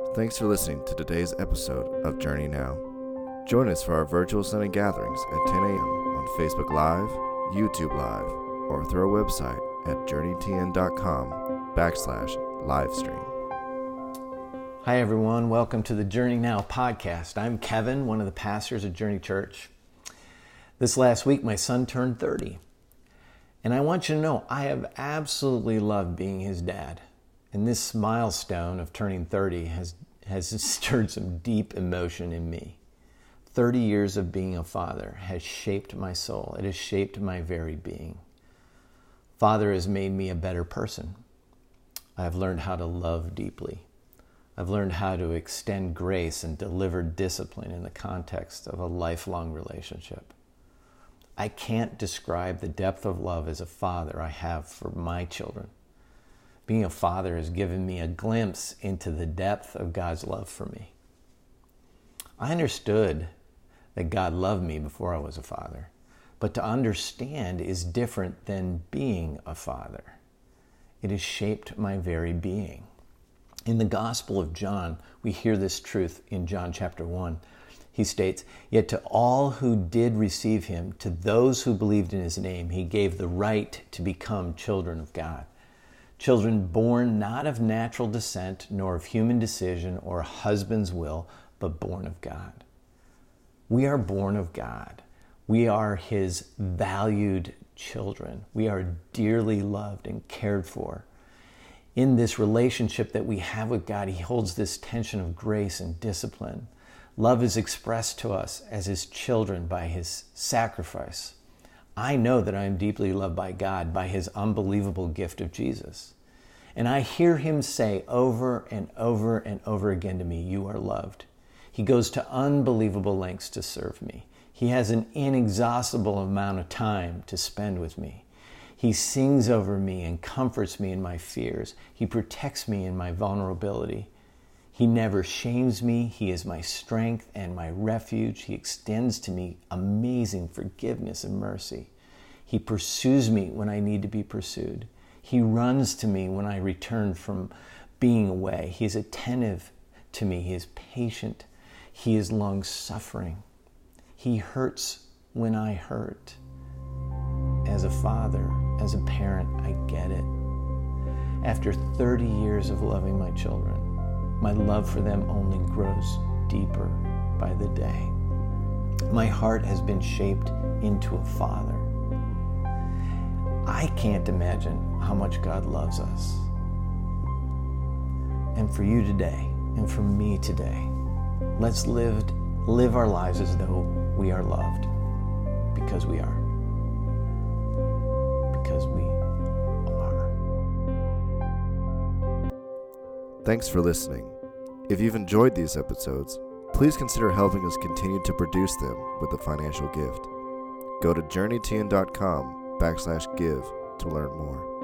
Thanks for listening to today's episode of Journey Now. Join us for our virtual Sunday gatherings at 10 a.m. on Facebook Live, YouTube Live, or through our website at journeytn.com/livestream. Hi everyone, welcome to the Journey Now podcast. I'm Kevin, one of the pastors at Journey Church. This last week my son turned 30. And I want you to know I have absolutely loved being his dad. And this milestone of turning 30 has stirred some deep emotion in me. 30 years of being a father has shaped my soul. It has shaped my very being. Father has made me a better person. I've learned how to love deeply. I've learned how to extend grace and deliver discipline in the context of a lifelong relationship. I can't describe the depth of love as a father I have for my children. Being a father has given me a glimpse into the depth of God's love for me. I understood that God loved me before I was a father, but to understand is different than being a father. It has shaped my very being. In the Gospel of John, we hear this truth in John chapter 1. He states, "Yet to all who did receive him, to those who believed in his name, he gave the right to become children of God. Children born not of natural descent, nor of human decision or a husband's will, but born of God." We are born of God. We are his valued children. We are dearly loved and cared for. In this relationship that we have with God, he holds this tension of grace and discipline. Love is expressed to us as his children by his sacrifice. I know that I am deeply loved by God by his unbelievable gift of Jesus. And I hear him say over and over and over again to me, "You are loved." He goes to unbelievable lengths to serve me. He has an inexhaustible amount of time to spend with me. He sings over me and comforts me in my fears. He protects me in my vulnerability. He never shames me. He is my strength and my refuge. He extends to me amazing forgiveness and mercy. He pursues me when I need to be pursued. He runs to me when I return from being away. He is attentive to me. He is patient. He is long-suffering. He hurts when I hurt. As a father, as a parent, I get it. After 30 years of loving my children, my love for them only grows deeper by the day. My heart has been shaped into a father. I can't imagine how much God loves us. And for you today, and for me today, let's live our lives as though we are loved, because we are. Because we are. Thanks for listening. If you've enjoyed these episodes, please consider helping us continue to produce them with a financial gift. Go to journeytn.com/give to learn more.